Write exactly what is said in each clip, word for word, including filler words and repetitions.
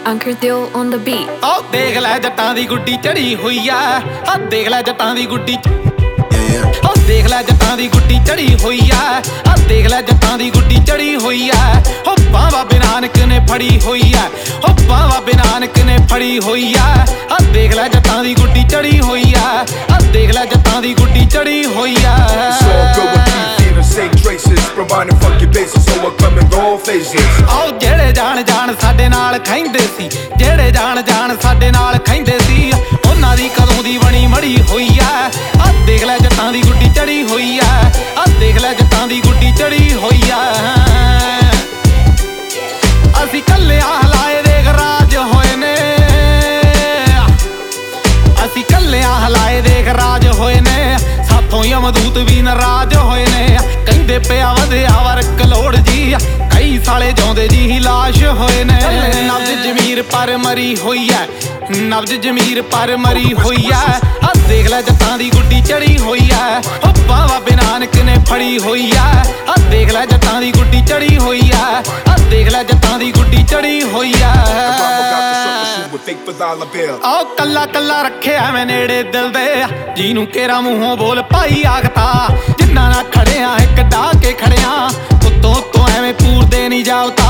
Anchor Dill on the beat. Oh, ਦੇਖ ਲੈ ਜੱਟਾਂ ਦੀ ਗੁੱਡੀ ਚੜੀ ਹੋਈ ਆ ਆ ਦੇਖ ਲੈ ਜੱਟਾਂ ਦੀ ਗੁੱਡੀ ਓ ਦੇਖ ਲੈ ਜੱਟਾਂ ਦੀ ਗੁੱਡੀ ਚੜੀ ਹੋਈ ਆ ਆ ਦੇਖ ਲੈ ਜੱਟਾਂ ਦੀ ਗੁੱਡੀ ਚੜੀ ਹੋਈ ਆ ਓ ਬਾਵਾ ਬਿਨਾਨਕ ਨੇ ਫੜੀ ਹੋਈ ਆ ਓ ਬਾਵਾ ਬਿਨਾਨਕ ਨੇ ਫੜੀ ਹੋਈ ਆ ਆ ਦੇਖ ਲੈ ਜੱਟਾਂ ਦੀ ਗੁੱਡੀ ਚੜੀ ਹੋਈ ਆ ਆ ਦੇਖ ਲੈ ਜੱਟਾਂ ਦੀ ਗੁੱਡੀ ਚੜੀ ਹੋਈ ਆ Same traces, providing funky bases, so I come and go phases. ਆਓ ਜਿਹੜੇ ਜਾਣ ਜਾਣ ਸਾਡੇ ਨਾਲ ਖੈਂਦੇ ਸੀ ਜਿਹੜੇ ਜਾਣ ਜਾਣ ਸਾਡੇ ਨਾਲ ਖੈਂਦੇ ਸੀ ਉਹਨਾਂ ਦੀ ਕਦੋਂ ਦੀ ਬਣੀ ਮੜੀ ਹੋਈ ਆ ਆ ਦੇਖ ਲੈ ਜੱਟਾਂ ਦੀ ਗੁੱਡੀ ਚੜੀ ਹੋਈ ਆ ਆ ਦੇਖ ਲੈ ਜੱਟਾਂ ਦੀ ਗੁੱਡੀ ਚੜੀ ਹੋਈ ਆ ਅਸੀਂ ਕੱਲਿਆਂ ਹਲਾਏ ਦੇਖ ਰਾਜ ਹੋਏ ਨੇ ਅਸੀਂ ਕੱਲਿਆਂ ਹਲਾਏ ਦੇਖ ਰਾਜ ਹੋਏ ਨੇ ਸਾਥੋਂ ਯਮਦੂਤ ਵੀ ਨਾਰਾਜ਼ ਹੋਏ ਨੇ ਕਹਿੰਦੇ ਪਿਆ ਵਧਿਆ ਵਰਕ ਲੋੜ ਜੀ ਕਈ ਸਾਲੇ ਜਿਉਂਦੇ ਜੀ ਹੀ ਲਾਸ਼ ਹੋਏ ਨੇ ਨਬਜ਼ ਜ਼ਮੀਰ ਪਰ ਮਰੀ ਹੋਈ ਐ ਨਬਜ਼ ਜ਼ਮੀਰ ਪਰ ਮਰੀ ਹੋਈ ਐ ਆ ਦੇਖ ਲੈ ਜੱਟਾਂ ਦੀ ਗੁੱਡੀ ਚੜੀ ਹੋਈ ਐ ਓ ਬਾਵਾ ਬਿਨਾਨਕ ਨੇ ਫੜੀ ਹੋਈ ਐ ਆ ਦੇਖ ਲੈ ਜੱਟਾਂ ਦੀ ਗੁੱਡੀ ਚੜੀ ਹੋਈ ਐ ਆ ਦੇਖ ਲੈ ਜੱਟਾਂ ਦੀ ਗੁੱਡੀ ਚੜੀ ਹੋਈ ਐ ਆ ਕੱਲਾ ਕੱਲਾ ਰੱਖਿਆ ਮੈਂ ਨੇੜੇ ਦਿਲ ਦੇ ਜਿਹਨੂੰ ਕੇਰਾ ਮੂੰਹੋਂ ਬੋਲ ਪਾਈ ਆਖਤਾ ਜਿੰਨਾ ਨਾ ਖੜਿਆ ਇੱਕ ਡਾ ਕੇ ਖੜਿਆ ਉੱਤੋਂ ਉੱਤੋਂ ਐਵੇਂ ਪੂਰਦੇ ਨਹੀਂ ਜਾਵਤਾ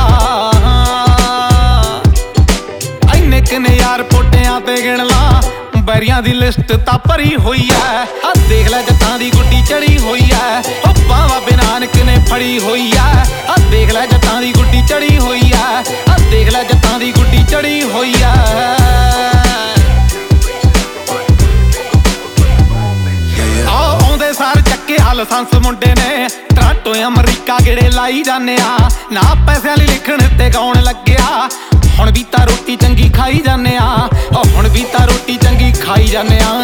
ਇੰਨੇ ਕਿਨੇ ਯਾਰ ਪੋਟਿਆਂ ਤੇ ਗਿਣ ਲਾ ਬੈਰੀਆਂ ਦੀ ਲਿਸਟ ਤਾਂ ਭਰੀ ਹੋਈ ਐ ਆ ਦੇਖ ਲੈ ਜੱਟਾਂ ਦੀ ਗੁੱਡੀ ਚੜੀ ਹੋਈ ਐ ਓ ਬਾਵਾ ਬਿਨਾਨਕ ਨੇ ਫੜੀ ਹੋਈ ਐ ਆ ਦੇਖ ਲੈ ਜੱਟਾਂ ਦੀ ਗੁੱਡੀ ਚੜੀ ਹੋਈ ਐ ਆ ਦੇਖ ਲੈ ਜੱਟਾਂ ਦੀ ਗੁੱਡੀ ਚੜੀ ਹੋਈ ਐ ਆਉਂਦੇ ਸਾਰ ਚੱਕੇ ਲਾਇਸੈਂਸ ਮੁੰਡੇ ਨੇ ਟਰਾਂਟੋ ਅਮਰੀਕਾ ਗੇੜੇ ਲਾਈ ਜਾਂਦੇ ਆ ਨਾ ਪੈਸਿਆਂ ਲਈ ਲਿਖਣ ਤੇ ਗਾਉਣ ਲੱਗਿਆ ਹੁਣ ਵੀ ਤਾਂ ਰੋਟੀ ਚੰਗੀ ਖਾਈ ਜਾਂਦੇ ਆ ਹੁਣ ਵੀ ਤਾਂ ਰੋਟੀ ਚੰਗੀ ਖਾਈ ਜਾਂਦੇ ਆ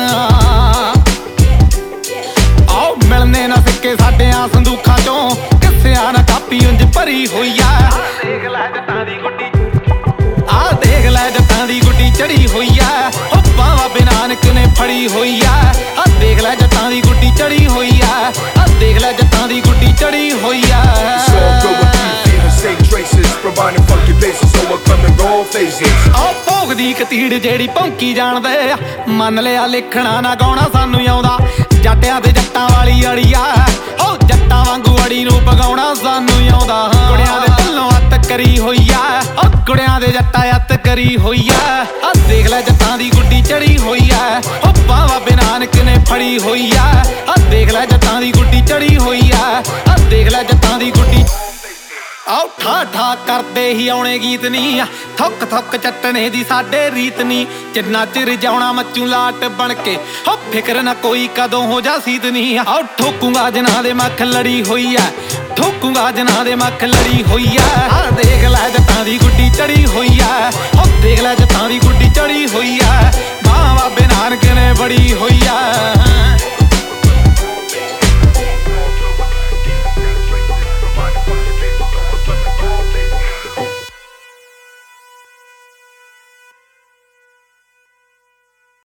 ਆਓ ਮਿਲਨੇ ਨਾ ਸਿੱਕੇ ਸਾਡੇ ਆ ਸੰਦੂਖਾਂ ਚੋਂ ਕਿੱਸਿਆਂ ਨਾ ਕਾਪੀ ਉਂਝ ਭਰੀ ਹੋਈ ਆ ਦੇਖ ਲੈ ਜੱਟਾਂ ਦੀ ਗੁੱਡੀ ਆ ਦੇਖ ਲੈ ਜੱਟਾਂ ਦੀ ਗੁੱਡੀ ਚੜੀ ਹੋਈ ਆ ਓ ਬਾਵਾ ਬਿਨਾਨਕ ਨੇ ਫੜੀ ਹੋਈ ਆ ਆ ਦੇਖ ਲੈ ਜੱਟਾਂ ਦੀ ਗੁੱਡੀ ਚੜੀ ਹੋਈ ਆ ਆ ਦੇਖ ਲੈ ਜੱਟਾਂ ਦੀ ਗੁੱਡੀ ਚੜੀ ਹੋਈ ਆ Same traces, providing funky bases, so I come and go phases. ਆਹ ਭੋਗ ਦੀ ਕਤੀੜ ਜਿਹੜੀ ਭੌਂਕੀ ਜਾਣਦੇ ਮੰਨ ਲਿਆ ਲਿਖਣਾ ਨਾ ਗਾਉਣਾ ਸਾਨੂੰ ਆਉਂਦਾ ਜੱਟਿਆਂ ਤੇ ਜੱਟਾਂ ਵਾਲੀ ਅੜੀ ਆ ਓ ਜੱਟਾਂ ਵਾਂਗੂ ਅੜੀ ਨੂੰ ਪਗਾਉਣਾ ਸਾਨੂੰ ਆਉਂਦਾ ਕੁੜਿਆਂ ਦੇ ਢੱਲੋਂ ਅੱਤ ਕਰੀ ਹੋਈ ਆ ਓ ਕੁੜਿਆਂ ਦੇ ਜੱਟਾਂ ਅੱਤ ਕਰੀ ਹੋਈ ਆ ਆ ਦੇਖ ਲੈ ਜੱਟਾਂ ਦੀ ਗੁੱਡੀ ਚੜੀ ਹੋਈ ਆ ਓ ਬਾਵਾ ਬਿਨਾਨਕ ਨੇ ਫੜੀ ਹੋਈ ਆ ਆ ਦੇਖ ਲੈ ਜੱਟਾਂ ਦੀ ਗੁੱਡੀ ਚੜੀ ਹੋਈ ਆ ਆ ਦੇਖ ਲੈ ਜੱਟਾਂ ਦੀ ਗੁੱਡੀ ਆਓ ਠਾ ਠਾ ਕਰਦੇ ਹੀ ਆਉਣੇ ਗੀਤ ਨੀ ਥੁੱਕ ਥੁੱਕ ਚੱਟਣੇ ਦੀ ਸਾਡੇ ਰੀਤ ਨੀ ਜਿੰਨਾ ਚਿਰ ਜਾਉਣਾ ਮੱਚੂ ਲਾਟ ਬਣ ਕੇ ਹੋ ਫਿਕਰ ਨਾ ਕੋਈ ਕਦੋਂ ਹੋ ਜਾ ਸੀਤ ਨੀ ਆਓ ਠੋਕੂਗਾ ਜਨਾਂ ਦੇ ਮੱਖ ਲੜੀ ਹੋਈ ਐ ਠੋਕੂਗਾ ਜਨਾਂ ਦੇ ਮੱਖ ਲੜੀ ਹੋਈ ਐ ਆ ਦੇਖ ਲੈ ਜੱਟਾਂ ਦੀ ਗੁੱਡੀ ਚੜੀ ਹੋਈ ਐ ਹੋ ਦੇਖ ਲੈ ਜੱਟਾਂ ਦੀ ਗੁੱਡੀ ਚੜੀ ਹੋਈ ਐ ਬਾਵਾ ਬਿਨਾਨਕ ਨੇ ਬੜੀ ਹੋਈ ਐ